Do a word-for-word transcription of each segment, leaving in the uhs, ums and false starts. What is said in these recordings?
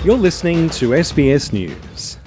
You're listening to S B S News.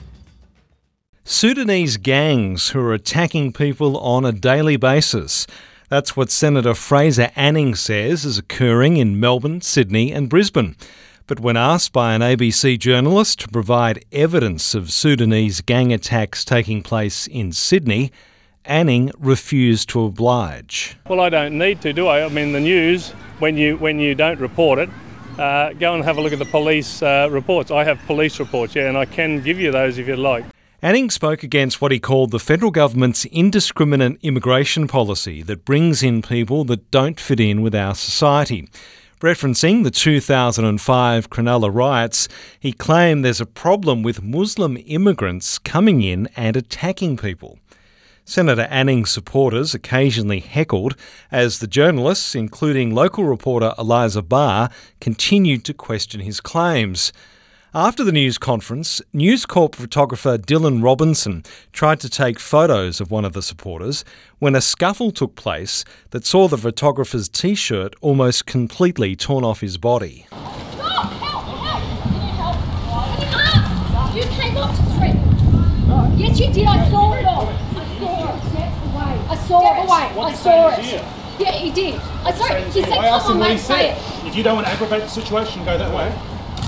Sudanese gangs who are attacking people on a daily basis. That's what Senator Fraser Anning says is occurring in Melbourne, Sydney and Brisbane. But when asked by an A B C journalist to provide evidence of Sudanese gang attacks taking place in Sydney, Anning refused to oblige. Well, I don't need to, do I? I mean, the news, when you when you don't report it, uh, go and have a look at the police uh, reports. I have police reports, yeah, and I can give you those if you'd like. Anning spoke against what he called the federal government's indiscriminate immigration policy that brings in people that don't fit in with our society. Referencing the two thousand five Cronulla riots, he claimed there's a problem with Muslim immigrants coming in and attacking people. Senator Anning's supporters occasionally heckled as the journalists, including local reporter Eliza Barr, continued to question his claims. After the news conference, News Corp photographer Dylan Robinson tried to take photos of one of the supporters when a scuffle took place that saw the photographer's T-shirt almost completely torn off his body. Stop! Help! Help! Can you help? You came up to threaten. Yes, you did. I saw it all. I saw it. I saw it. I saw it. Yeah, he did. I saw it. He said, come on, mate, say it. If you don't want to aggravate the situation, go that way.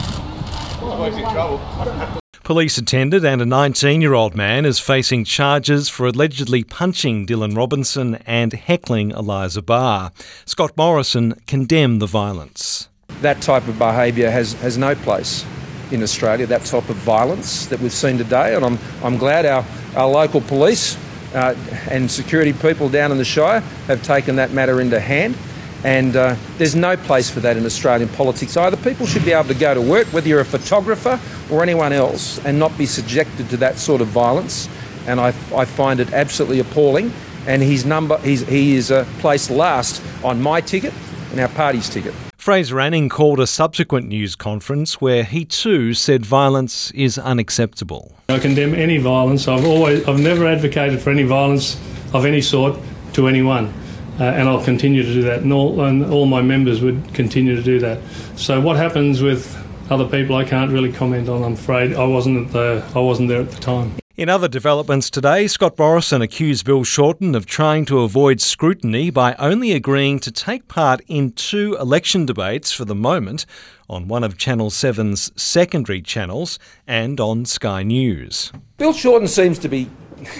Otherwise in trouble. I don't have to. Police attended and a nineteen-year-old man is facing charges for allegedly punching Dylan Robinson and heckling Eliza Barr. Scott Morrison condemned the violence. That type of behaviour has, has no place in Australia, that type of violence that we've seen today, and I'm, I'm glad our, our local police uh, and security people down in the Shire have taken that matter into hand. And uh, there's no place for that in Australian politics either. People should be able to go to work, whether you're a photographer or anyone else, and not be subjected to that sort of violence. And I, I find it absolutely appalling. And his number, he's, he is uh, placed last on my ticket and our party's ticket. Fraser Anning called a subsequent news conference where he too said violence is unacceptable. I condemn any violence. I've always, I've never advocated for any violence of any sort to anyone. Uh, and I'll continue to do that, and all, and all my members would continue to do that. So what happens with other people, I can't really comment on. I'm afraid I wasn't at the, I wasn't there at the time. In other developments today, Scott Morrison accused Bill Shorten of trying to avoid scrutiny by only agreeing to take part in two election debates for the moment on one of Channel seven's secondary channels and on Sky News. Bill Shorten seems to be...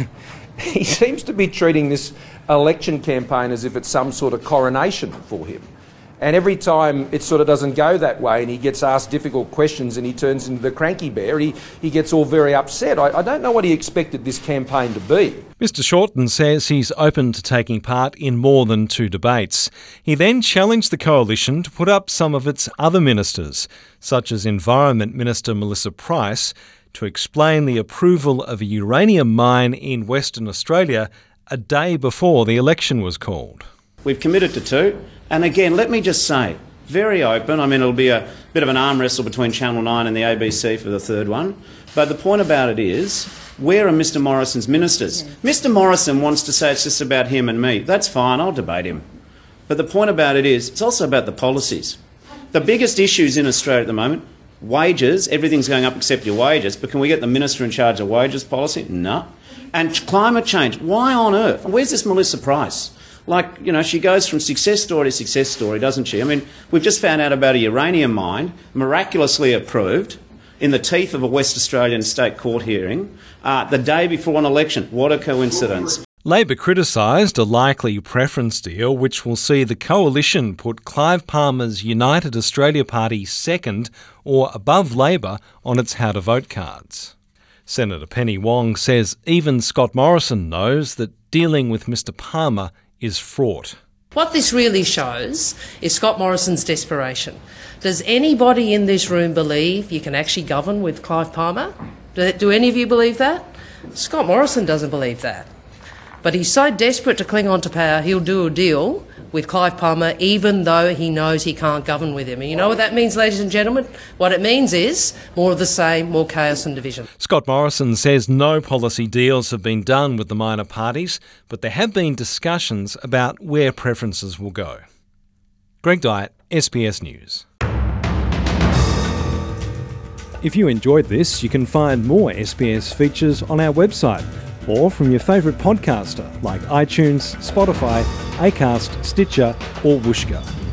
He seems to be treating this election campaign as if it's some sort of coronation for him. And every time it sort of doesn't go that way and he gets asked difficult questions and he turns into the cranky bear, he, he gets all very upset. I, I don't know what he expected this campaign to be. Mister Shorten says he's open to taking part in more than two debates. He then challenged the coalition to put up some of its other ministers, such as Environment Minister Melissa Price, to explain the approval of a uranium mine in Western Australia a day before the election was called. We've committed to two, and again, let me just say, very open. I mean, it'll be a bit of an arm wrestle between Channel nine and the A B C for the third one, but the point about it is, where are Mister Morrison's ministers? Yeah. Mister Morrison wants to say it's just about him and me. That's fine, I'll debate him. But the point about it is, it's also about the policies. The biggest issues in Australia at the moment, wages, everything's going up except your wages, but can we get the minister in charge of wages policy? No. And climate change, why on earth? Where's this Melissa Price? Like, you know, she goes from success story to success story, doesn't she? I mean, we've just found out about a uranium mine, miraculously approved, in the teeth of a West Australian state court hearing, uh, the day before an election. What a coincidence. Labor criticised a likely preference deal which will see the coalition put Clive Palmer's United Australia Party second or above Labor on its how to vote cards. Senator Penny Wong says even Scott Morrison knows that dealing with Mister Palmer is fraught. What this really shows is Scott Morrison's desperation. Does anybody in this room believe you can actually govern with Clive Palmer? Do, do any of you believe that? Scott Morrison doesn't believe that. But he's so desperate to cling on to power, he'll do a deal with Clive Palmer even though he knows he can't govern with him. And you know what that means, ladies and gentlemen? What it means is more of the same, more chaos and division. Scott Morrison says no policy deals have been done with the minor parties, but there have been discussions about where preferences will go. Greg Dyett, S B S News. If you enjoyed this, you can find more S B S features on our website or from your favourite podcaster like iTunes, Spotify, Acast, Stitcher or Whooshkaa.